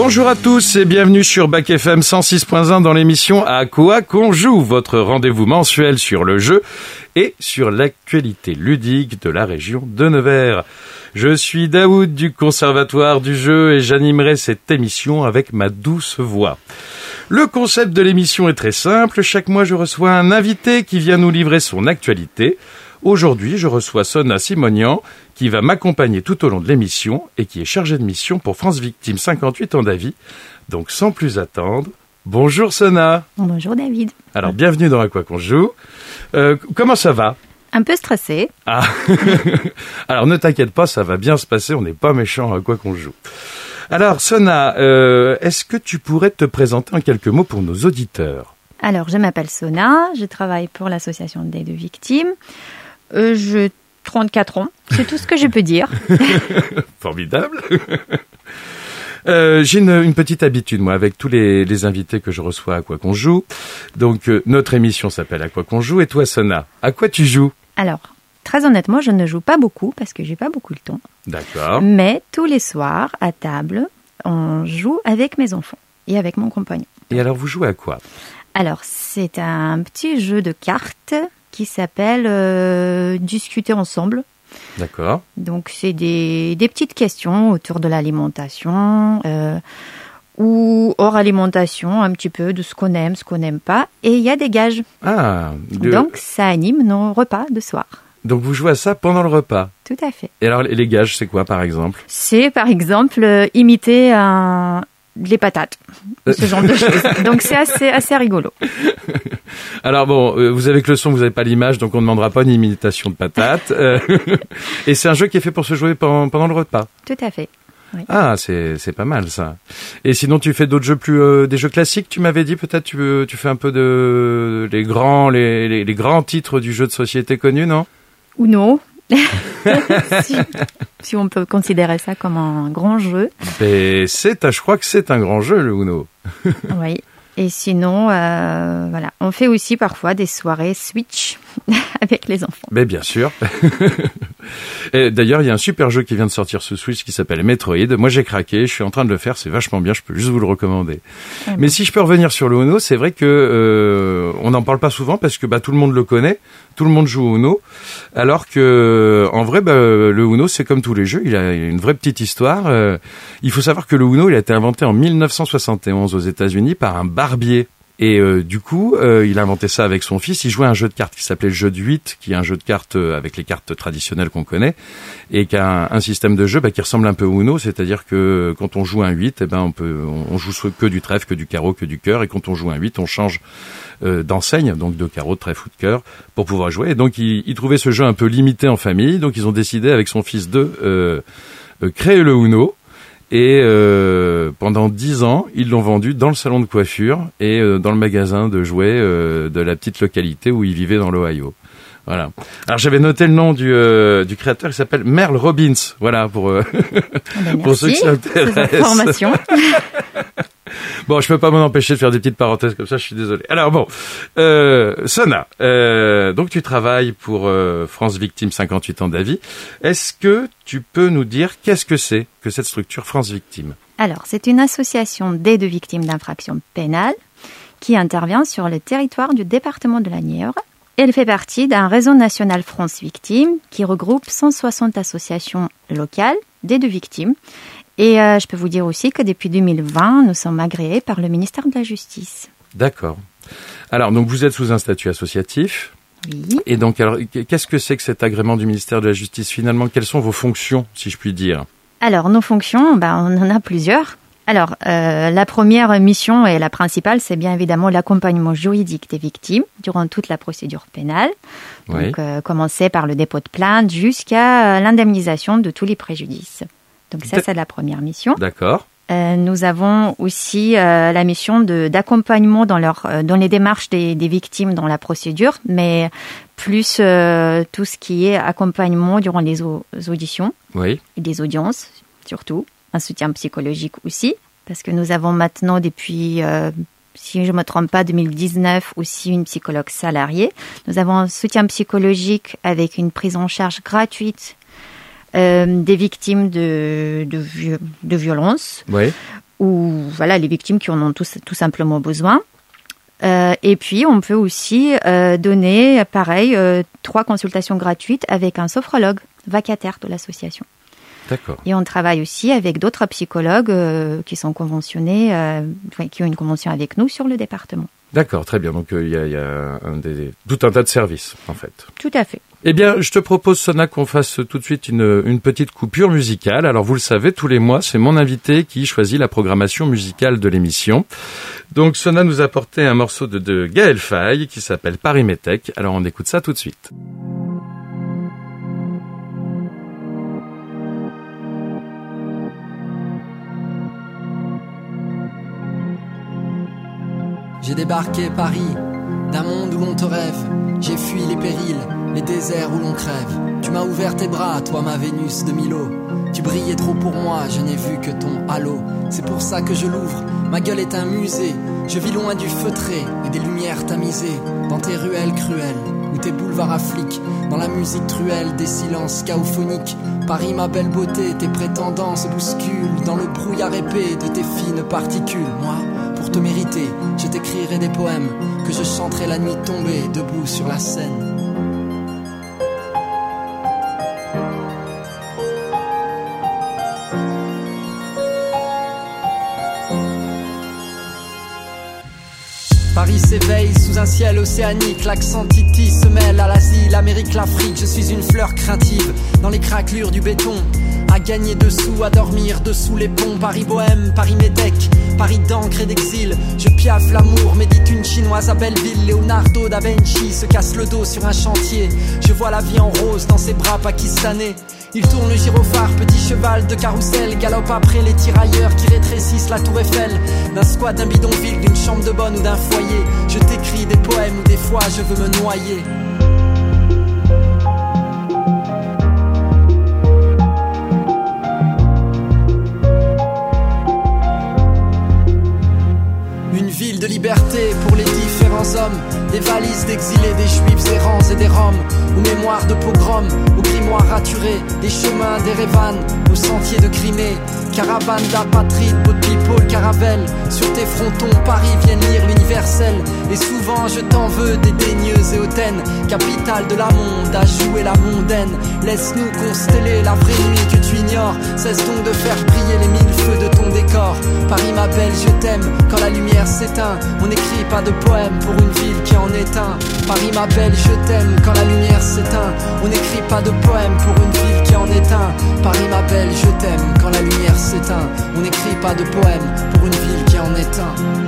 Bonjour à tous et bienvenue sur Bac FM 106.1 dans l'émission À quoi qu'on joue, votre rendez-vous mensuel sur le jeu et sur l'actualité ludique de la région de Nevers. Je suis Daoud du Conservatoire du jeu et j'animerai cette émission avec ma douce voix. Le concept de l'émission est très simple, chaque mois je reçois un invité qui vient nous livrer son actualité. Aujourd'hui, je reçois Sona Simonian, qui va m'accompagner tout au long de l'émission et qui est chargée de mission pour France Victime 58 ans d'avis. Donc, sans plus attendre, bonjour Sona. Bonjour David. Alors, bienvenue dans À quoi qu'on joue. Comment ça va ? Un peu stressé. Ah. Alors, ne t'inquiète pas, ça va bien se passer, on n'est pas méchant à quoi qu'on joue. Alors, Sona, est-ce que tu pourrais te présenter en quelques mots pour nos auditeurs ? Alors, je m'appelle Sona, je travaille pour l'association d'aide aux victimes. J'ai 34 ans, c'est tout ce que je peux dire. Formidable. J'ai une petite habitude, moi, avec tous les invités que je reçois à quoi qu'on joue. Donc, notre émission s'appelle À quoi qu'on joue. Et toi, Sona, à quoi tu joues ? Alors, très honnêtement, je ne joue pas beaucoup parce que j'ai pas beaucoup le temps. D'accord. Mais tous les soirs, à table, on joue avec mes enfants et avec mon compagnon. Et alors, vous jouez à quoi ? Alors, c'est un petit jeu de cartes qui s'appelle Discuter ensemble. D'accord. Donc, c'est des petites questions autour de l'alimentation ou hors alimentation, un petit peu de ce qu'on aime, ce qu'on n'aime pas. Et il y a des gages. Ah. Donc, ça anime nos repas de soir. Donc, vous jouez à ça pendant le repas ? Tout à fait. Et alors, les gages, c'est quoi, par exemple ? C'est, par exemple, imiter les patates, ce genre de choses. Donc, c'est assez rigolo. Alors bon, vous avez que le son, vous n'avez pas l'image, donc on ne demandera pas une imitation de patates. Et c'est un jeu qui est fait pour se jouer pendant le repas. Tout à fait. Oui. Ah, c'est pas mal ça. Et sinon, tu fais d'autres jeux des jeux classiques, tu m'avais dit, peut-être tu fais un peu de les grands titres du jeu de société connu, non ? Ou non. si on peut considérer ça comme un grand jeu. Mais je crois que c'est un grand jeu, le Uno. Oui. Et sinon, voilà, on fait aussi parfois des soirées Switch avec les enfants. Mais bien sûr. Et d'ailleurs, il y a un super jeu qui vient de sortir sur Switch qui s'appelle Metroid. Moi, j'ai craqué, je suis en train de le faire, c'est vachement bien, je peux juste vous le recommander. Mais si je peux revenir sur le Uno, c'est vrai que on n'en parle pas souvent parce que tout le monde le connaît, tout le monde joue au Uno, alors que en vrai, le Uno, c'est comme tous les jeux, il a une vraie petite histoire. Il faut savoir que le Uno, il a été inventé en 1971 aux États-Unis par un barbier. Et du coup, il a inventé ça avec son fils. Il jouait à un jeu de cartes qui s'appelait le jeu de 8, qui est un jeu de cartes avec les cartes traditionnelles qu'on connaît, et qui a un système de jeu qui ressemble un peu au Uno, c'est-à-dire que quand on joue un 8, on joue que du trèfle, que du carreau, que du cœur, et quand on joue un 8, on change d'enseigne, donc de carreau, de trèfle ou de cœur, pour pouvoir jouer. Et donc, il trouvait ce jeu un peu limité en famille, donc ils ont décidé avec son fils de créer le Uno. Et pendant 10 ans, ils l'ont vendu dans le salon de coiffure et dans le magasin de jouets de la petite localité où ils vivaient dans l'Ohio. Voilà. Alors j'avais noté le nom du créateur, il s'appelle Merle Robbins. Voilà pour pour ceux qui s'intéressent. Information. Bon, je peux pas m'en empêcher de faire des petites parenthèses comme ça, je suis désolé. Alors bon, Sona, donc tu travailles pour France Victime 58 ans d'avis. Est-ce que tu peux nous dire qu'est-ce que c'est que cette structure France Victime ? Alors, c'est une association d'aide aux victimes d'infractions pénales qui intervient sur le territoire du département de la Nièvre. Elle fait partie d'un réseau national France Victime qui regroupe 160 associations locales d'aide aux victimes. Et je peux vous dire aussi que depuis 2020, nous sommes agréés par le ministère de la Justice. D'accord. Alors, donc vous êtes sous un statut associatif. Oui. Et donc, alors, qu'est-ce que c'est que cet agrément du ministère de la Justice finalement ? Quelles sont vos fonctions, si je puis dire ? Alors, nos fonctions, on en a plusieurs. Alors, la première mission et la principale, c'est bien évidemment l'accompagnement juridique des victimes durant toute la procédure pénale. Donc, commencer par le dépôt de plainte jusqu'à l'indemnisation de tous les préjudices. Donc ça, c'est la première mission. D'accord. Nous avons aussi la mission d'accompagnement dans les démarches des victimes dans la procédure, mais plus tout ce qui est accompagnement durant les auditions et les audiences, surtout. Un soutien psychologique aussi, parce que nous avons maintenant depuis, si je ne me trompe pas, 2019 aussi une psychologue salariée. Nous avons un soutien psychologique avec une prise en charge gratuite des victimes de violences ou voilà les victimes qui en ont tout simplement besoin. Et puis, on peut aussi donner, pareil, 3 consultations gratuites avec un sophrologue vacataire de l'association. D'accord. Et on travaille aussi avec d'autres psychologues qui sont conventionnés, qui ont une convention avec nous sur le département. D'accord, très bien. Donc, il y a tout un tas de services, en fait. Tout à fait. Eh bien, je te propose, Sona, qu'on fasse tout de suite une petite coupure musicale. Alors, vous le savez, tous les mois, c'est mon invité qui choisit la programmation musicale de l'émission. Donc, Sona nous a apporté un morceau de Gaël Faye qui s'appelle Paris Métèque. Alors, on écoute ça tout de suite. J'ai débarqué Paris, d'un monde où l'on te rêve. J'ai fui les périls, les déserts où l'on crève. Tu m'as ouvert tes bras, toi ma Vénus de Milo. Tu brillais trop pour moi, je n'ai vu que ton halo. C'est pour ça que je l'ouvre, ma gueule est un musée. Je vis loin du feutré et des lumières tamisées. Dans tes ruelles cruelles, ou tes boulevards à flics. Dans la musique truelle des silences chaophoniques. Paris ma belle beauté, tes prétendants se bousculent. Dans le brouillard épais de tes fines particules. Moi, pour te mériter, je t'écrirai des poèmes que je chanterai la nuit tombée, debout sur la scène. Paris s'éveille sous un ciel océanique. L'accent Titi se mêle à l'Asie, l'Amérique, l'Afrique. Je suis une fleur craintive dans les craquelures du béton. À gagner dessous, à dormir dessous les ponts. Paris bohème, Paris métèque, Paris d'encre et d'exil. Je piaffe l'amour, médite une chinoise à Belleville. Leonardo da Vinci se casse le dos sur un chantier. Je vois la vie en rose dans ses bras pakistanais. Il tourne le gyrophare, petit cheval de carrousel. Galope après les tirailleurs qui rétrécissent la tour Eiffel. D'un squat, d'un bidonville, d'une chambre de bonne ou d'un foyer. Je t'écris des poèmes où des fois je veux me noyer. Une ville de liberté pour les différents hommes. Des valises d'exilés, des juifs errants et des roms. Aux mémoires de pogroms, aux grimoires raturés. Des chemins d'Erevan, aux sentiers de Crimée. Caravane d'apatrides, beau de people, caravelle. Sur tes frontons, Paris viennent lire l'universel. Et souvent je t'en veux, dédaigneuse et hautaine. Capitale de la monde, à jouer la mondaine. Laisse-nous consteller la vraie nuit que tu ignores. Cesse donc de faire briller les mille feux de ton décor. Paris ma belle, je t'aime, quand la lumière s'éteint. On n'écrit pas de poème pour une ville qui en est un. Paris ma belle, je t'aime, quand la lumière s'éteint. On n'écrit pas de poème pour une ville qui en est un. Paris ma belle, je t'aime, quand la lumière s'éteint. On n'écrit pas de poème pour une ville qui en est un.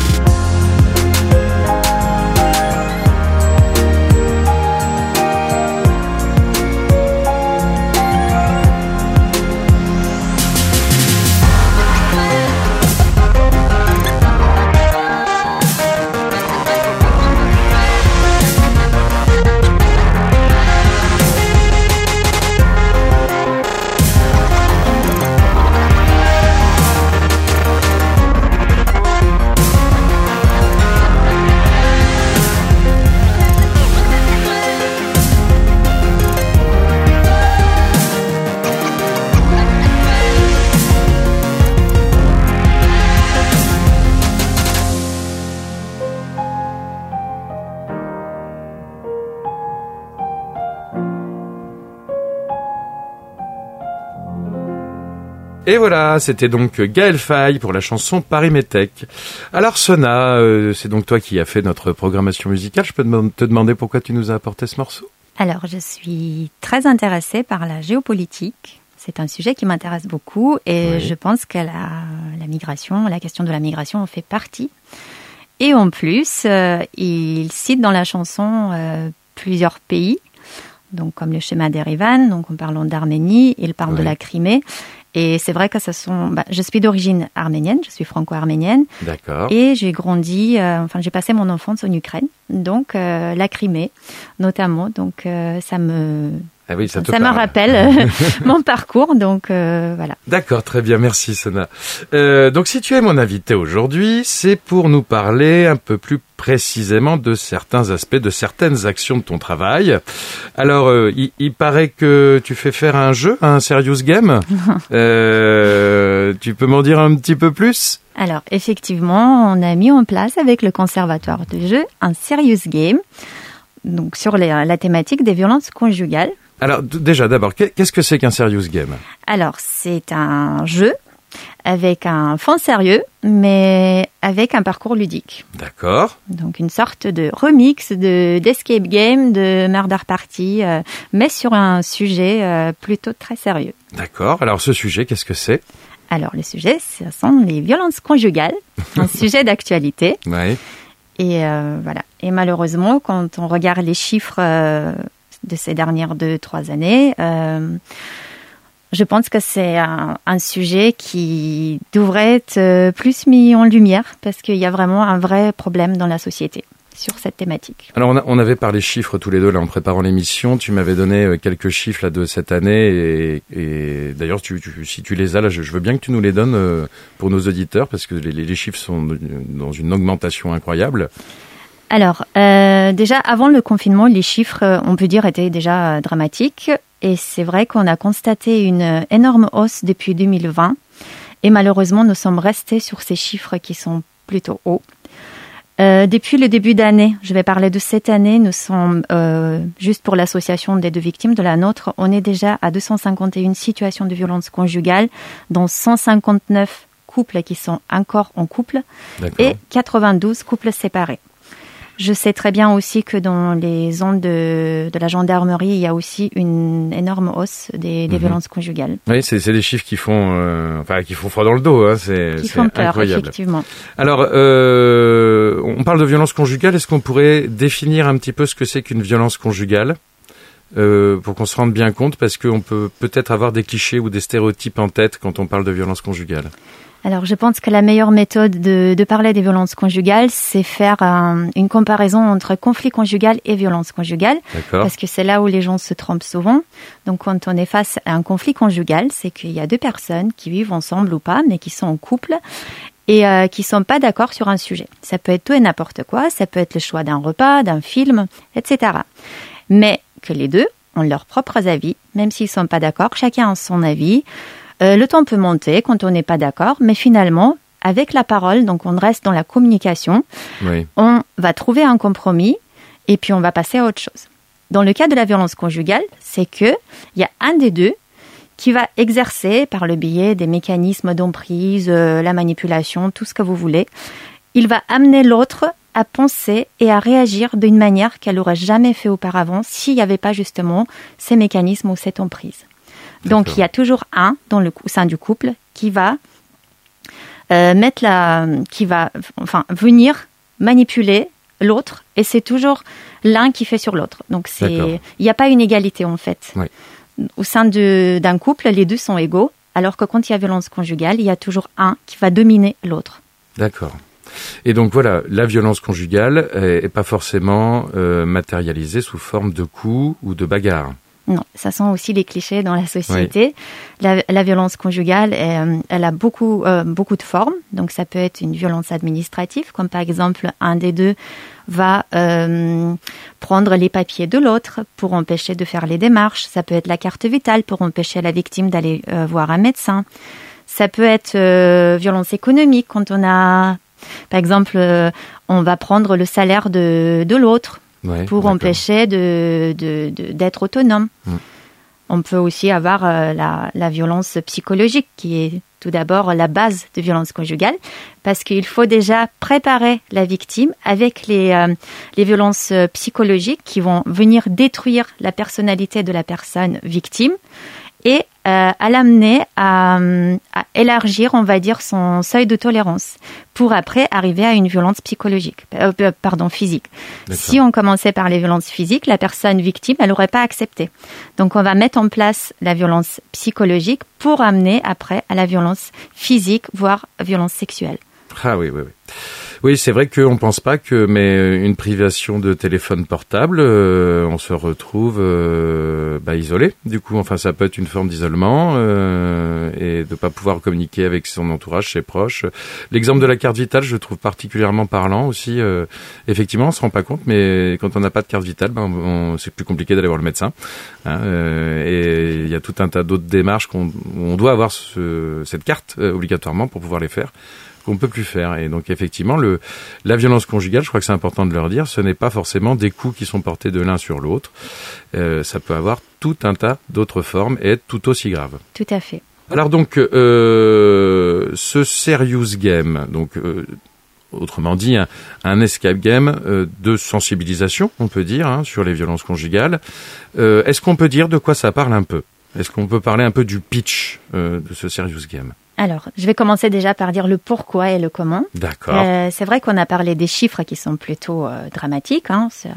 Et voilà, c'était donc Gaël Faye pour la chanson Paris Métèque. Alors Sona, c'est donc toi qui as fait notre programmation musicale. Je peux te demander pourquoi tu nous as apporté ce morceau ? Alors, je suis très intéressée par la géopolitique. C'est un sujet qui m'intéresse beaucoup et oui. Je pense que la migration, la question de la migration en fait partie. Et en plus, il cite dans la chanson plusieurs pays, donc comme le schéma d'Erevan, donc en parlant d'Arménie, il parle de la Crimée. Et c'est vrai que je suis d'origine arménienne, je suis franco-arménienne. D'accord. Et j'ai grandi, j'ai passé mon enfance en Ukraine, donc la Crimée notamment. Donc ça me Ah oui, ça me rappelle mon parcours, donc voilà. D'accord, très bien, merci Sona. Donc si tu es mon invité aujourd'hui, c'est pour nous parler un peu plus précisément de certains aspects, de certaines actions de ton travail. Alors, il paraît que tu fais faire un jeu, un serious game. Tu peux m'en dire un petit peu plus ? Alors, effectivement, on a mis en place avec le conservatoire de jeux un serious game, donc sur la thématique des violences conjugales. Alors, déjà, d'abord, qu'est-ce que c'est qu'un serious game ? Alors, c'est un jeu avec un fond sérieux, mais avec un parcours ludique. D'accord. Donc, une sorte de remix d'escape game, de murder party, mais sur un sujet plutôt très sérieux. D'accord. Alors, ce sujet, qu'est-ce que c'est ? Alors, le sujet, ce sont les violences conjugales, un sujet d'actualité. Oui. Et voilà. Et malheureusement, quand on regarde les chiffres de ces dernières 2-3 années, je pense que c'est un sujet qui devrait être plus mis en lumière parce qu'il y a vraiment un vrai problème dans la société sur cette thématique. Alors on avait parlé chiffres tous les deux là en préparant l'émission. Tu m'avais donné quelques chiffres là de cette année et d'ailleurs si tu les as là, je veux bien que tu nous les donnes pour nos auditeurs parce que les chiffres sont dans une augmentation incroyable. Alors, déjà, avant le confinement, les chiffres, on peut dire, étaient déjà dramatiques. Et c'est vrai qu'on a constaté une énorme hausse depuis 2020. Et malheureusement, nous sommes restés sur ces chiffres qui sont plutôt hauts. Depuis le début d'année, je vais parler de cette année, nous sommes, juste pour l'association des deux victimes de la nôtre, on est déjà à 251 situations de violence conjugale, dont 159 couples qui sont encore en couple. D'accord. Et 92 couples séparés. Je sais très bien aussi que dans les zones de la gendarmerie, il y a aussi une énorme hausse des violences conjugales. Oui, c'est des chiffres qui font froid dans le dos. Hein, qui font peur, incroyable. Effectivement. Alors, on parle de violence conjugale. Est-ce qu'on pourrait définir un petit peu ce que c'est qu'une violence conjugale pour qu'on se rende bien compte, parce qu'on peut peut-être avoir des clichés ou des stéréotypes en tête quand on parle de violence conjugale. Alors, je pense que la meilleure méthode de parler des violences conjugales, c'est faire une comparaison entre conflit conjugal et violence conjugale. D'accord. Parce que c'est là où les gens se trompent souvent. Donc, quand on est face à un conflit conjugal, c'est qu'il y a deux personnes qui vivent ensemble ou pas, mais qui sont en couple et qui sont pas d'accord sur un sujet. Ça peut être tout et n'importe quoi. Ça peut être le choix d'un repas, d'un film, etc. Mais que les deux ont leurs propres avis, même s'ils sont pas d'accord, chacun a son avis. Le temps peut monter quand on n'est pas d'accord, mais finalement, avec la parole, donc on reste dans la communication, oui. On va trouver un compromis et puis on va passer à autre chose. Dans le cas de la violence conjugale, c'est qu'il y a un des deux qui va exercer par le biais des mécanismes d'emprise, la manipulation, tout ce que vous voulez. Il va amener l'autre à penser et à réagir d'une manière qu'elle n'aurait jamais fait auparavant s'il n'y avait pas justement ces mécanismes ou cette emprise. Donc, d'accord. Il y a toujours un au sein du couple qui va venir manipuler l'autre, et c'est toujours l'un qui fait sur l'autre. Donc, il n'y a pas une égalité en fait. Oui. Au sein d'un couple, les deux sont égaux, alors que quand il y a violence conjugale, il y a toujours un qui va dominer l'autre. D'accord. Et donc voilà, la violence conjugale est pas forcément matérialisée sous forme de coups ou de bagarres. Non, ça sont aussi les clichés dans la société. Oui. La violence conjugale, elle a beaucoup de formes. Donc, ça peut être une violence administrative, comme par exemple, un des deux va prendre les papiers de l'autre pour empêcher de faire les démarches. Ça peut être la carte vitale pour empêcher la victime d'aller voir un médecin. Ça peut être violence économique quand on a, par exemple, on va prendre le salaire de l'autre. Ouais, pour d'accord. Empêcher d'être autonome. On peut aussi avoir la violence psychologique, qui est tout d'abord la base de violence conjugale, parce qu'il faut déjà préparer la victime avec les violences psychologiques qui vont venir détruire la personnalité de la personne victime et à l'amener à élargir, on va dire, son seuil de tolérance pour après arriver à une violence physique. D'accord. Si on commençait par les violences physiques, la personne victime, elle n'aurait pas accepté. Donc, on va mettre en place la violence psychologique pour amener après à la violence physique, voire violence sexuelle. Ah oui. Oui, c'est vrai qu'on pense pas que, mais une privation de téléphone portable, on se retrouve isolé. Du coup, enfin, ça peut être une forme d'isolement et de pas pouvoir communiquer avec son entourage, ses proches. L'exemple de la carte vitale, je le trouve particulièrement parlant aussi. Effectivement, on se rend pas compte, mais quand on n'a pas de carte vitale, c'est plus compliqué d'aller voir le médecin. Et il y a tout un tas d'autres démarches on doit avoir cette carte obligatoirement pour pouvoir les faire, qu'on ne peut plus faire. Et donc effectivement, la violence conjugale, je crois que c'est important de le dire, ce n'est pas forcément des coups qui sont portés de l'un sur l'autre. Ça peut avoir tout un tas d'autres formes et être tout aussi grave. Tout à fait. Alors donc, ce serious game, donc autrement dit, un escape game de sensibilisation, on peut dire, sur les violences conjugales. Est-ce qu'on peut dire de quoi ça parle un peu ? Est-ce qu'on peut parler un peu du pitch de ce serious game ? Alors, je vais commencer déjà par dire le pourquoi et le comment. D'accord. C'est vrai qu'on a parlé des chiffres qui sont plutôt dramatiques,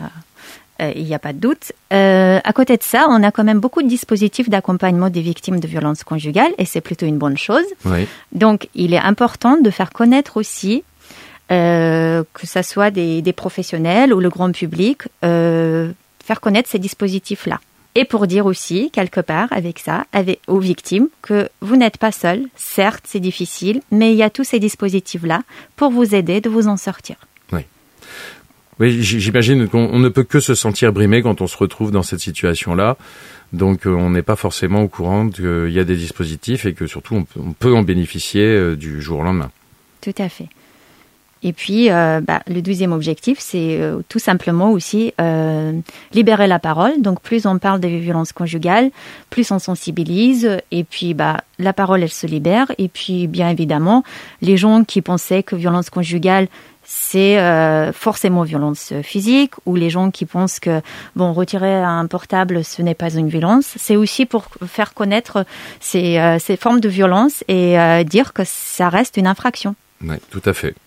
il n'y a pas de doute. À côté de ça, on a quand même beaucoup de dispositifs d'accompagnement des victimes de violences conjugales et c'est plutôt une bonne chose. Oui. Donc, il est important de faire connaître aussi que ça soit des professionnels ou le grand public, faire connaître ces dispositifs-là. Et pour dire aussi, quelque part, avec ça, aux victimes, que vous n'êtes pas seul. Certes, c'est difficile, mais il y a tous ces dispositifs-là pour vous aider de vous en sortir. Oui. Oui, j'imagine qu'on ne peut que se sentir brimé quand on se retrouve dans cette situation-là. Donc, on n'est pas forcément au courant qu'il y a des dispositifs et que surtout, on peut en bénéficier du jour au lendemain. Tout à fait. Et puis, le deuxième objectif, c'est tout simplement aussi libérer la parole. Donc, plus on parle des violences conjugales, plus on sensibilise. Et puis, la parole, elle se libère. Et puis, bien évidemment, les gens qui pensaient que violence conjugale, c'est forcément violence physique, ou les gens qui pensent que, retirer un portable, ce n'est pas une violence. C'est aussi pour faire connaître ces formes de violence et dire que ça reste une infraction. Oui, tout à fait.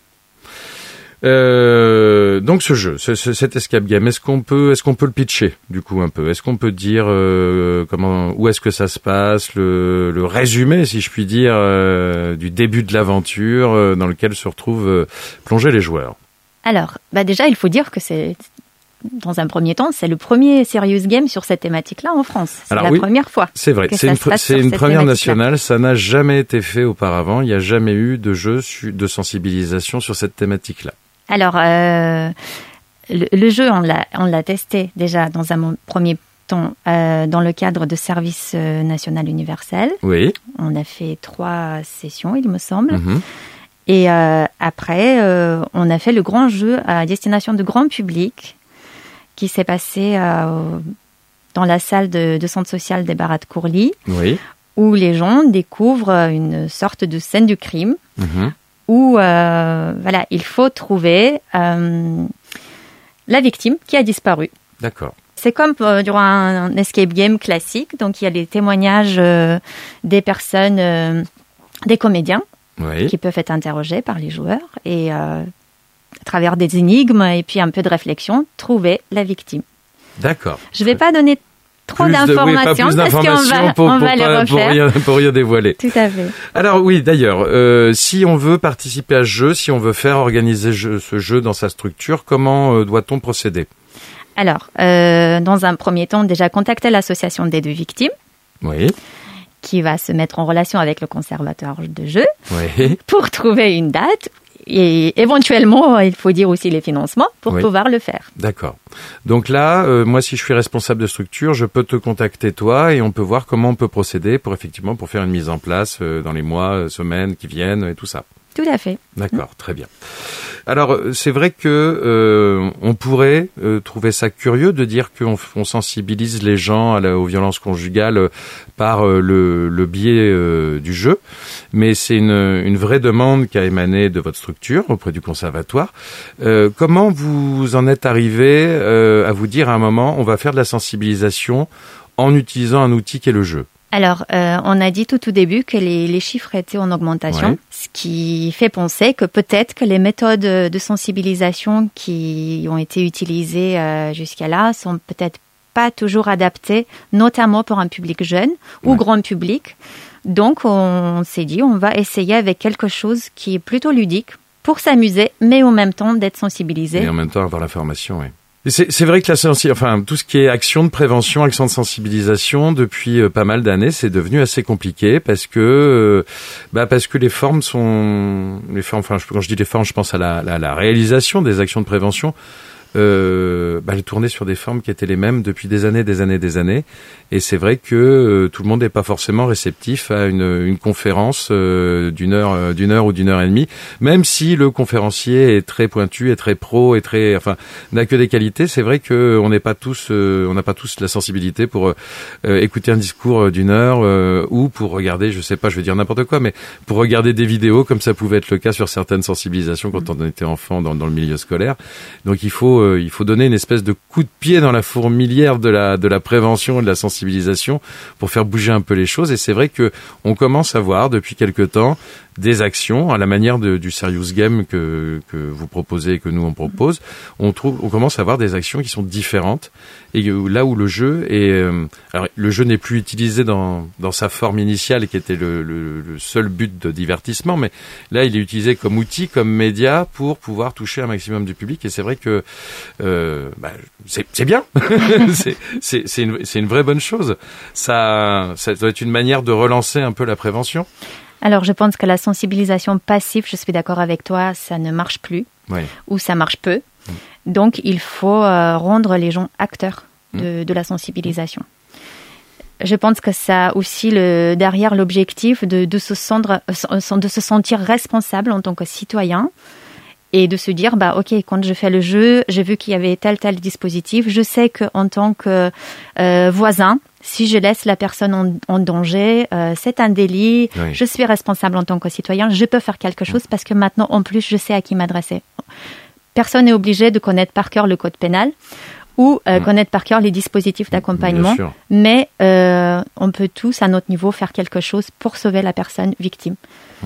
Donc ce jeu, cet escape game, est-ce qu'on peut le pitcher du coup un peu ? Est-ce qu'on peut dire où est-ce que ça se passe, le résumé, si je puis dire, du début de l'aventure dans lequel se retrouvent plongés les joueurs ? Alors, déjà il faut dire que c'est dans un premier temps, c'est le premier serious game sur cette thématique-là en France. C'est la première fois. C'est vrai, c'est une première nationale. Ça n'a jamais été fait auparavant. Il n'y a jamais eu de jeu de sensibilisation sur cette thématique-là. Alors, le jeu, on l'a testé déjà dans un premier temps dans le cadre de Service national universel. Oui. On a fait 3 sessions, il me semble. Mm-hmm. Et après, on a fait le grand jeu à destination de grand public qui s'est passé dans la salle de centre social des Barras de Courly, oui, où les gens découvrent une sorte de scène du crime, mm-hmm, où il faut trouver la victime qui a disparu. D'accord. C'est comme durant un escape game classique, donc il y a les témoignages des personnes, des comédiens, oui, qui peuvent être interrogés par les joueurs et à travers des énigmes et puis un peu de réflexion, trouver la victime. D'accord. Je ne vais pas donner trop d'informations parce qu'on va les refaire. Pour rien dévoiler. Tout à fait. Alors oui, d'ailleurs, si on veut participer à ce jeu, si on veut faire organiser ce jeu dans sa structure, comment doit-on procéder ? Alors, dans un premier temps, déjà contacter l'association des 2 victimes. Oui. Qui va se mettre en relation avec le conservateur de jeu, oui, pour trouver une date et éventuellement, il faut dire aussi les financements pour pouvoir le faire. D'accord. Donc là, moi, si je suis responsable de structure, je peux te contacter toi et on peut voir comment on peut procéder pour faire une mise en place dans les mois, semaines qui viennent et tout ça. Tout à fait. D'accord, très bien. Alors, c'est vrai que on pourrait trouver ça curieux de dire qu'on sensibilise les gens aux violences conjugales par le biais du jeu, mais c'est une vraie demande qui a émané de votre structure auprès du conservatoire. Comment vous en êtes arrivé à vous dire à un moment, on va faire de la sensibilisation en utilisant un outil qui est le jeu ? Alors, on a dit tout au début que les chiffres étaient en augmentation, ce qui fait penser que peut-être que les méthodes de sensibilisation qui ont été utilisées jusqu'à là sont peut-être pas toujours adaptées, notamment pour un public jeune ou grand public. Donc, on s'est dit, on va essayer avec quelque chose qui est plutôt ludique, pour s'amuser, mais en même temps d'être sensibilisé. Et en même temps avoir l'information, oui. C'est vrai que tout ce qui est action de prévention, action de sensibilisation, depuis pas mal d'années, c'est devenu assez compliqué parce que les formes, quand je dis les formes, je pense à la réalisation des actions de prévention. Elles tournaient sur des formes qui étaient les mêmes depuis des années. Et c'est vrai que tout le monde n'est pas forcément réceptif à une conférence d'une heure ou d'une heure et demie, même si le conférencier est très pointu, est très pro, n'a que des qualités. C'est vrai que on n'a pas tous la sensibilité pour écouter un discours d'une heure ou pour regarder, je sais pas, je vais dire n'importe quoi, mais pour regarder des vidéos comme ça pouvait être le cas sur certaines sensibilisations quand on était enfant dans le milieu scolaire. Donc il faut donner une espèce de coup de pied dans la fourmilière de la prévention et de la sensibilisation pour faire bouger un peu les choses. Et c'est vrai que on commence à voir depuis quelque temps des actions à la manière du Serious Game que vous proposez et que nous on propose. On commence à voir des actions qui sont différentes et là où le jeu alors le jeu n'est plus utilisé dans sa forme initiale qui était le seul but de divertissement, mais là il est utilisé comme outil, comme média pour pouvoir toucher un maximum du public. Et c'est vrai que c'est bien. c'est une vraie bonne chose. Ça doit être une manière de relancer un peu la prévention. Alors, je pense que la sensibilisation passive, je suis d'accord avec toi, ça ne marche plus, ou ça marche peu. Donc, il faut rendre les gens acteurs de la sensibilisation. Je pense que ça a aussi derrière l'objectif de se sentir responsable en tant que citoyen et de se dire, ok, quand je fais le jeu, j'ai vu qu'il y avait tel dispositif, je sais qu'en tant que voisin, si je laisse la personne en danger, c'est un délit. Oui. Je suis responsable en tant que citoyen. Je peux faire quelque chose parce que maintenant, en plus, je sais à qui m'adresser. Personne n'est obligé de connaître par cœur le code pénal ou connaître par cœur les dispositifs d'accompagnement. Mais on peut tous, à notre niveau, faire quelque chose pour sauver la personne victime.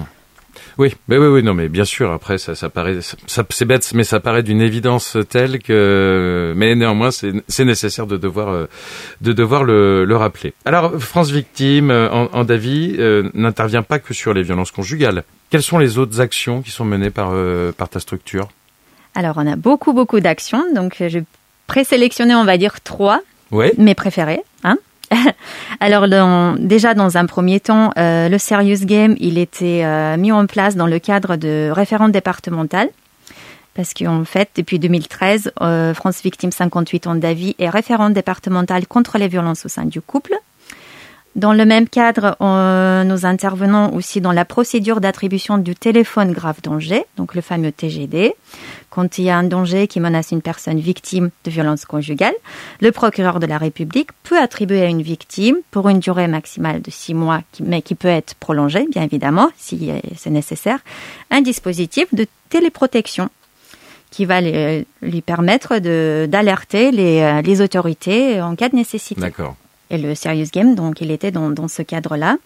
Oui, non, mais bien sûr. Après, ça paraît, c'est bête, mais ça paraît d'une évidence telle que, mais néanmoins, c'est nécessaire de devoir le rappeler. Alors, France Victime, en Davy, n'intervient pas que sur les violences conjugales. Quelles sont les autres actions qui sont menées par ta structure? Alors, on a beaucoup d'actions. Donc, j'ai présélectionné, on va dire 3, mes préférés, hein. Alors, déjà dans un premier temps, le Serious Game, il était mis en place dans le cadre de référent départemental. Parce qu'en fait, depuis 2013, France Victime 58 ans Davy est référente départementale contre les violences au sein du couple. Dans le même cadre, nous intervenons aussi dans la procédure d'attribution du téléphone grave danger, donc le fameux TGD. Quand il y a un danger qui menace une personne victime de violences conjugales, le procureur de la République peut attribuer à une victime, pour une durée maximale de 6 mois, mais qui peut être prolongée, bien évidemment, si c'est nécessaire, un dispositif de téléprotection qui va lui permettre d'alerter les autorités en cas de nécessité. D'accord. Et le Serious Game, donc il était dans ce cadre-là.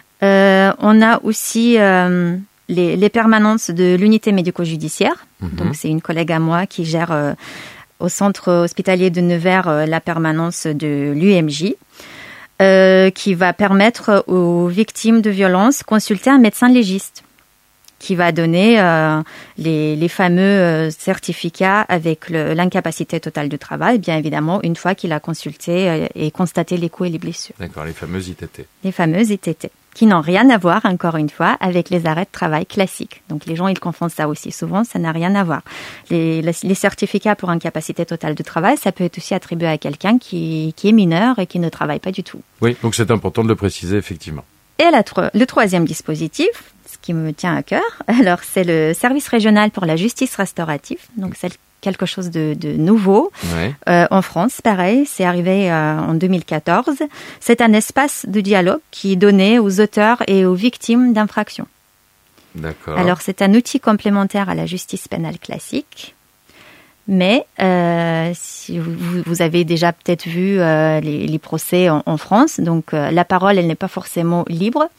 On a aussi les permanences de l'unité médico-judiciaire. Donc c'est une collègue à moi qui gère au centre hospitalier de Nevers la permanence de l'UMJ, qui va permettre aux victimes de violences consulter un médecin légiste, qui va donner les fameux certificats avec l'incapacité totale de travail, bien évidemment, une fois qu'il a consulté et constaté les coups et les blessures. D'accord, les fameuses ITT. Les fameuses ITT, qui n'ont rien à voir, encore une fois, avec les arrêts de travail classiques. Donc les gens, ils confondent ça aussi souvent, ça n'a rien à voir. Les certificats pour incapacité totale de travail, ça peut être aussi attribué à quelqu'un qui est mineur et qui ne travaille pas du tout. Oui, donc c'est important de le préciser, effectivement. Et le troisième dispositif, qui me tient à cœur. Alors, c'est le service régional pour la justice restaurative. Donc, c'est quelque chose de nouveau. En France, pareil, c'est arrivé en 2014. C'est un espace de dialogue qui est donné aux auteurs et aux victimes d'infractions. D'accord. Alors, c'est un outil complémentaire à la justice pénale classique. Mais si vous avez déjà peut-être vu les procès en France, donc la parole, elle n'est pas forcément libre.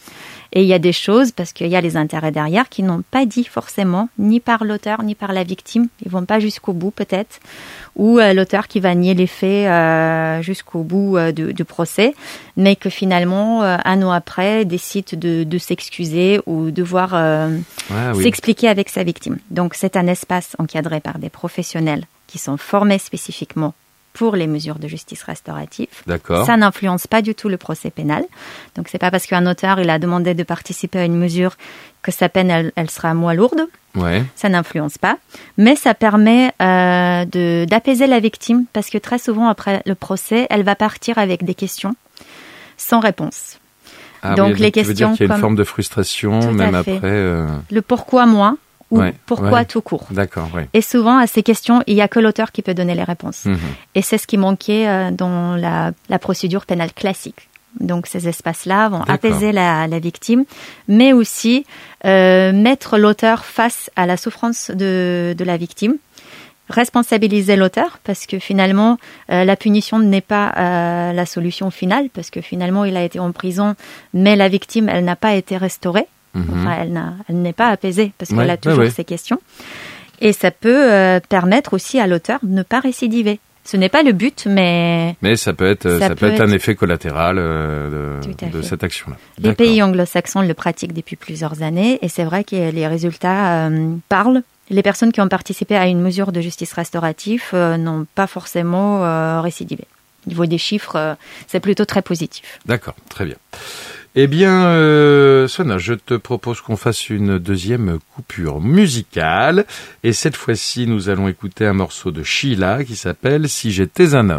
Et il y a des choses, parce qu'il y a les intérêts derrière, qui n'ont pas dit forcément, ni par l'auteur, ni par la victime. Ils vont pas jusqu'au bout, peut-être. Ou l'auteur qui va nier les faits jusqu'au bout du procès, mais que finalement, un an après, décide de s'excuser ou devoir s'expliquer avec sa victime. Donc, c'est un espace encadré par des professionnels qui sont formés spécifiquement pour les mesures de justice restaurative. D'accord. Ça n'influence pas du tout le procès pénal. Donc, c'est pas parce qu'un auteur il a demandé de participer à une mesure que sa peine elle sera moins lourde. Ouais. Ça n'influence pas, mais ça permet d'apaiser la victime parce que très souvent après le procès, elle va partir avec des questions sans réponse. Donc les questions, tu veux dire qu'il y a une forme de frustration même après. Le pourquoi moi ou pourquoi tout court. D'accord. Ouais. Et souvent à ces questions, il y a que l'auteur qui peut donner les réponses. Et c'est ce qui manquait dans la procédure pénale classique. Donc ces espaces-là vont apaiser la victime, mais aussi mettre l'auteur face à la souffrance de la victime, responsabiliser l'auteur parce que finalement la punition n'est pas la solution finale parce que finalement il a été en prison, mais la victime elle n'a pas été restaurée, enfin elle n'est pas apaisée parce qu'elle a toujours ces questions. Et ça peut permettre aussi à l'auteur de ne pas récidiver. Ce n'est pas le but, mais ça peut être un effet collatéral de cette action-là. Les pays anglo-saxons le pratiquent depuis plusieurs années et c'est vrai que les résultats parlent. Les personnes qui ont participé à une mesure de justice restaurative n'ont pas forcément récidivé. Au niveau des chiffres, c'est plutôt très positif. D'accord, très bien. Eh bien, Sona, je te propose qu'on fasse une deuxième coupure musicale. Et cette fois-ci, nous allons écouter un morceau de Sheila qui s'appelle « Si j'étais un homme ».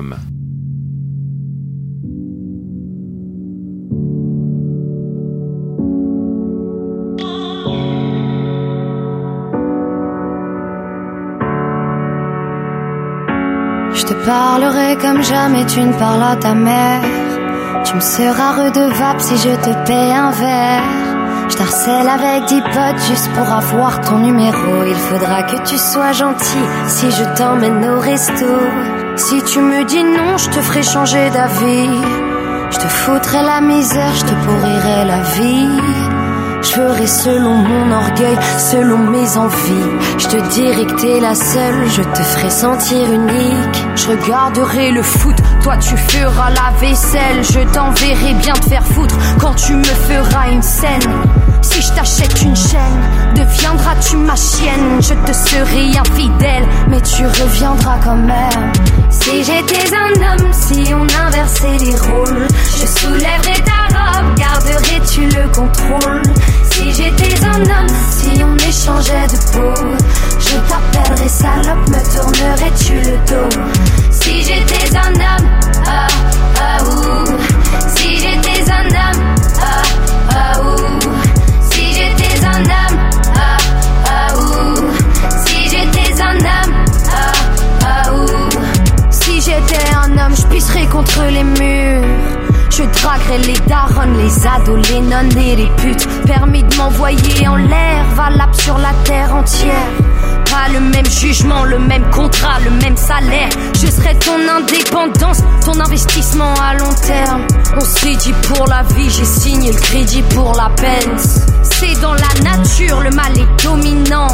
Je te parlerai comme jamais tu ne parles à ta mère. Tu me seras redevable si je te paie un verre. Je t'harcèle avec 10 potes juste pour avoir ton numéro. Il faudra que tu sois gentil si je t'emmène au resto. Si tu me dis non, je te ferai changer d'avis. Je te foutrai la misère, je te pourrirai la vie. Je ferai selon mon orgueil, selon mes envies. Je te dirai que t'es la seule, je te ferai sentir unique. Je regarderai le foot, toi tu feras la vaisselle. Je t'enverrai bien te faire foutre quand tu me feras une scène. Si je t'achète une chaîne, deviendras-tu ma chienne. Je te serai infidèle, mais tu reviendras quand même. Si j'étais un homme, si on inversait les rôles, je soulèverais ta robe, garderais-tu le contrôle. Si j'étais un homme, si on échangeait de peau, je t'appellerais salope, me tournerais-tu le dos. Si j'étais un homme, ah, ah, ouh. Si j'étais un homme, ah, ah, ouh. Si j'étais un homme, ah, ah, ouh. Si j'étais un homme, ah, ah, ouh. Si j'étais un homme, je pisserais contre les murs. Je draguerai les darons, les ados, les nonnes et les putes. Permis de m'envoyer en l'air, valable sur la terre entière. Pas le même jugement, le même contrat, le même salaire. Je serai ton indépendance, ton investissement à long terme. On s'est dit pour la vie, j'ai signé le crédit pour la peine. C'est dans la nature, le mal est dominant.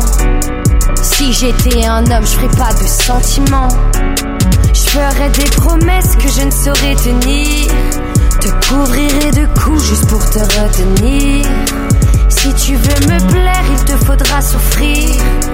Si j'étais un homme, je ferais pas de sentiments. Je ferais des promesses que je ne saurais tenir. Te couvrirai de coups juste pour te retenir. Si tu veux me plaire, il te faudra souffrir.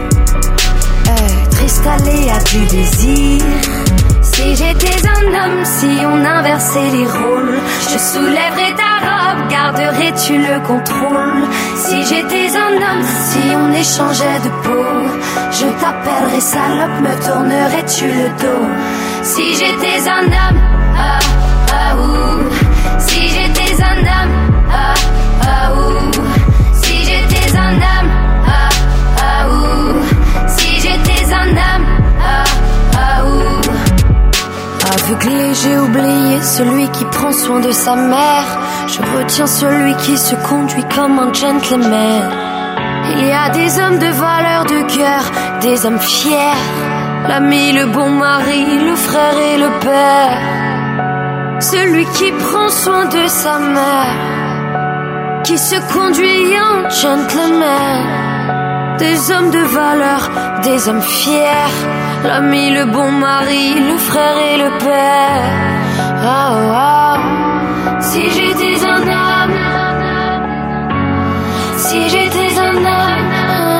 Triste aléa du désir. Si j'étais un homme, si on inversait les rôles, je soulèverais ta robe, garderais-tu le contrôle. Si j'étais un homme, si on échangeait de peau, je t'appellerais salope, me tournerais-tu le dos. Si j'étais un homme, ah, ah, ouh. Si j'étais un homme, ah, ah, ouh. Si j'étais un homme, ah, ah, ouh. Si j'étais un homme, ah, ah, ouh. Aveuglé, j'ai oublié celui qui prend soin de sa mère. Je retiens celui qui se conduit comme un gentleman. Il y a des hommes de valeur, de cœur, des hommes fiers. L'ami, le bon mari, le frère et le père. Celui qui prend soin de sa mère, qui se conduit en gentleman. Des hommes de valeur, des hommes fiers, l'ami, le bon mari, le frère et le père. Oh, oh. Si j'étais un homme, si j'étais un homme,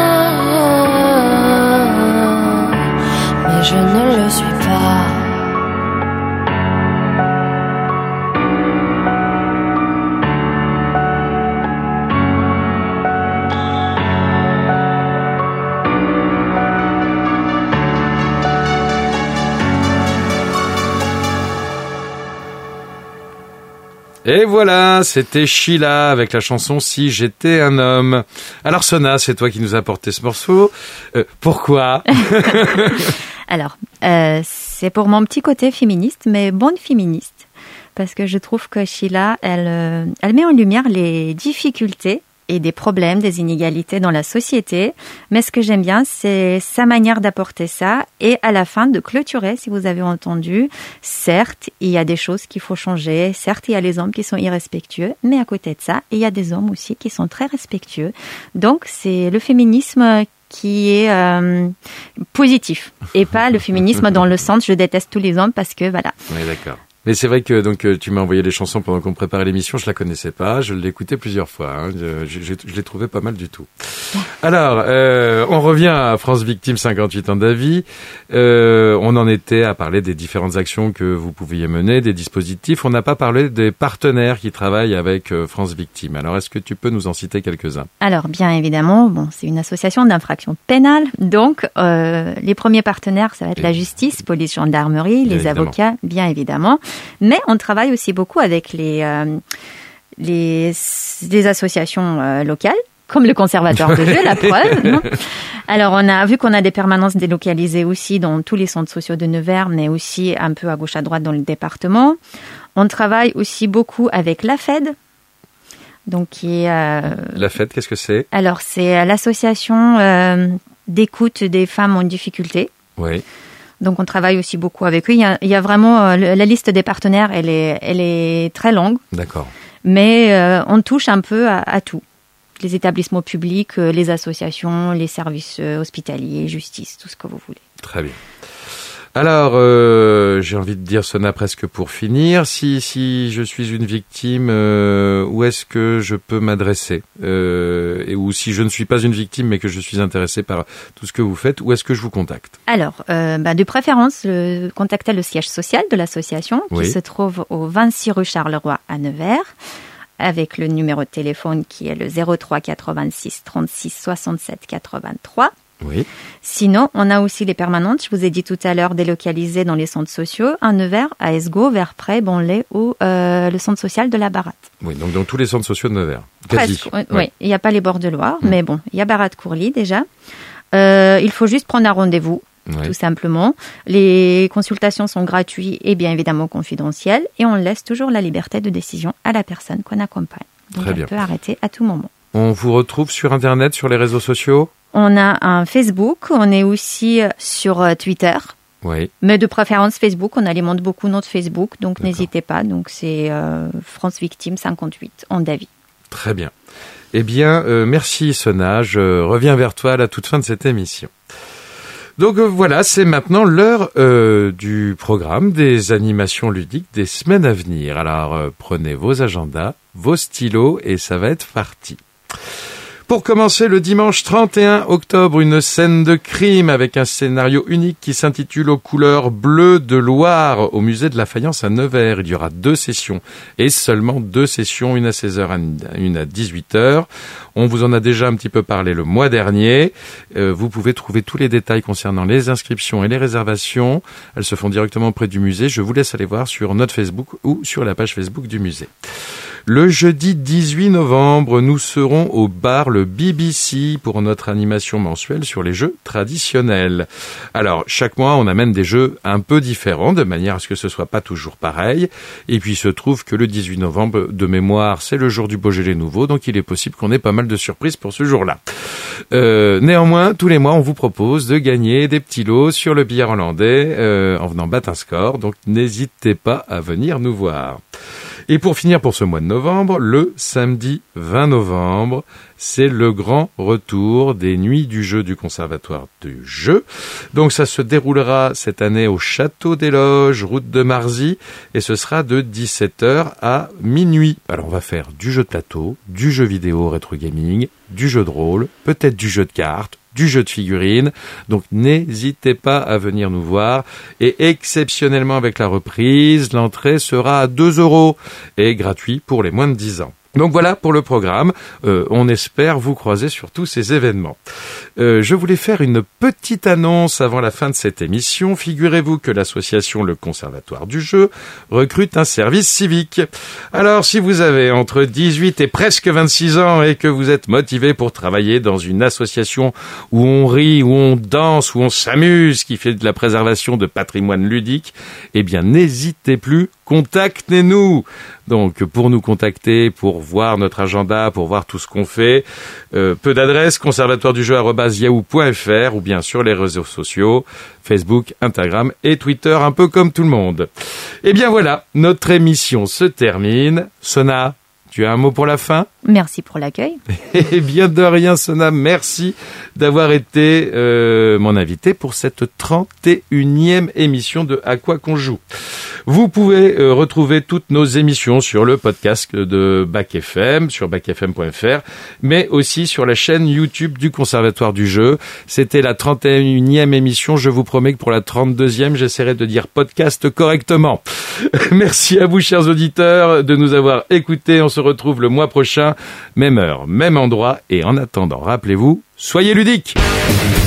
mais je ne le suis pas. Et voilà, c'était Sheila avec la chanson Si j'étais un homme. Alors Sona, c'est toi qui nous as apporté ce morceau. Pourquoi? Alors, c'est pour mon petit côté féministe, mais bonne féministe. Parce que je trouve que Sheila, elle met en lumière les difficultés et des problèmes, des inégalités dans la société. Mais ce que j'aime bien, c'est sa manière d'apporter ça. Et à la fin, de clôturer, si vous avez entendu, certes, il y a des choses qu'il faut changer. Certes, il y a les hommes qui sont irrespectueux. Mais à côté de ça, il y a des hommes aussi qui sont très respectueux. Donc, c'est le féminisme qui est positif. Et pas le féminisme dans le sens, je déteste tous les hommes parce que, voilà. Oui, d'accord. Mais c'est vrai que donc tu m'as envoyé les chansons pendant qu'on préparait l'émission, je la connaissais pas, je l'ai écoutée plusieurs fois, hein. Je l'ai trouvé pas mal du tout. Alors, on revient à France Victime 58 ans d'avis. On en était à parler des différentes actions que vous pouviez mener, des dispositifs. On n'a pas parlé des partenaires qui travaillent avec France Victime. Alors, est-ce que tu peux nous en citer quelques-uns? Alors, bien évidemment, bon, c'est une association d'infraction pénale. Donc, les premiers partenaires, ça va être la justice, police, gendarmerie, les avocats, bien évidemment. Mais on travaille aussi beaucoup avec les associations locales, comme le conservatoire de jeu, la preuve. Alors, on a vu qu'on a des permanences délocalisées aussi dans tous les centres sociaux de Nevers, mais aussi un peu à gauche à droite dans le département. On travaille aussi beaucoup avec la FED. Donc, qui est, La FED, qu'est-ce que c'est? Alors, c'est l'association d'écoute des femmes en difficulté. Oui. Donc, on travaille aussi beaucoup avec eux. Il y a vraiment la liste des partenaires, elle est très longue. D'accord. Mais on touche un peu à tout. Les établissements publics, les associations, les services hospitaliers, justice, tout ce que vous voulez. Très bien. Alors, j'ai envie de dire, Sona, presque pour finir, si je suis une victime, où est-ce que je peux m'adresser ou si je ne suis pas une victime, mais que je suis intéressé par tout ce que vous faites, où est-ce que je vous contacte? Alors, de préférence, contactez le siège social de l'association qui se trouve au 26 rue Charleroi à Nevers, avec le numéro de téléphone qui est le 03 86 36 67 83. Oui. Sinon, on a aussi les permanentes, je vous ai dit tout à l'heure, délocalisées dans les centres sociaux, à Nevers, à Esgos, Verprey, Bonlay ou le centre social de la Baratte. Oui, donc dans tous les centres sociaux de Nevers. Presque, oui. Il n'y a pas les bords de Loire, mais bon, il y a Baratte-Courly déjà. Il faut juste prendre un rendez-vous, tout simplement. Les consultations sont gratuites et bien évidemment confidentielles, et on laisse toujours la liberté de décision à la personne qu'on accompagne. Donc elle peut arrêter à tout moment. On vous retrouve sur Internet, sur les réseaux sociaux? On a un Facebook, on est aussi sur Twitter. Oui. Mais de préférence Facebook, on alimente beaucoup notre Facebook, donc n'hésitez pas. Donc c'est France Victime 58 en Davy. Très bien. Eh bien, merci Sona, je reviens vers toi à la toute fin de cette émission. Donc voilà, c'est maintenant l'heure du programme des animations ludiques des semaines à venir. Alors prenez vos agendas, vos stylos et ça va être parti. Pour commencer, le dimanche 31 octobre, une scène de crime avec un scénario unique qui s'intitule Aux couleurs bleues de Loire au musée de la Faïence à Nevers. Il y aura 2 sessions et seulement 2 sessions, une à 16h, une à 18h. On vous en a déjà un petit peu parlé le mois dernier. Vous pouvez trouver tous les détails concernant les inscriptions et les réservations. Elles se font directement auprès du musée. Je vous laisse aller voir sur notre Facebook ou sur la page Facebook du musée. Le jeudi 18 novembre, nous serons au bar le BBC pour notre animation mensuelle sur les jeux traditionnels. Alors, chaque mois, on amène des jeux un peu différents, de manière à ce que ce soit pas toujours pareil. Et puis, il se trouve que le 18 novembre, de mémoire, c'est le jour du Beaujolais nouveau, donc il est possible qu'on ait pas mal de surprises pour ce jour-là. Néanmoins, tous les mois, on vous propose de gagner des petits lots sur le billard hollandais en venant battre un score, donc n'hésitez pas à venir nous voir. Et pour finir pour ce mois de novembre, le samedi 20 novembre, c'est le grand retour des Nuits du jeu du Conservatoire du jeu. Donc ça se déroulera cette année au Château des Loges, route de Marzy, et ce sera de 17h à minuit. Alors on va faire du jeu de plateau, du jeu vidéo rétro gaming, du jeu de rôle, peut-être du jeu de cartes, du jeu de figurines. Donc n'hésitez pas à venir nous voir. Et exceptionnellement avec la reprise, l'entrée sera à 2 € et gratuit pour les moins de 10 ans. Donc voilà pour le programme. On espère vous croiser sur tous ces événements. Je voulais faire une petite annonce avant la fin de cette émission. Figurez-vous que l'association Le Conservatoire du Jeu recrute un service civique. Alors si vous avez entre 18 et presque 26 ans et que vous êtes motivé pour travailler dans une association où on rit, où on danse, où on s'amuse, qui fait de la préservation de patrimoine ludique, eh bien n'hésitez plus, contactez-nous. Donc pour nous contacter, pour voir notre agenda, pour voir tout ce qu'on fait, peu d'adresses, conservatoiredujeu@yahoo.fr ou bien sur les réseaux sociaux, Facebook, Instagram et Twitter, un peu comme tout le monde. Et bien voilà, notre émission se termine. Sona, tu as un mot pour la fin ? Merci pour l'accueil. Eh bien de rien, Sona, merci d'avoir été mon invité pour cette 31e émission de À quoi qu'on joue. Vous pouvez retrouver toutes nos émissions sur le podcast de Bac FM, sur bacfm.fr, mais aussi sur la chaîne YouTube du Conservatoire du Jeu. C'était la 31e émission. Je vous promets que pour la 32e, j'essaierai de dire podcast correctement. Merci à vous, chers auditeurs, de nous avoir écoutés. On se retrouve le mois prochain, même heure, même endroit. Et en attendant, rappelez-vous, soyez ludiques!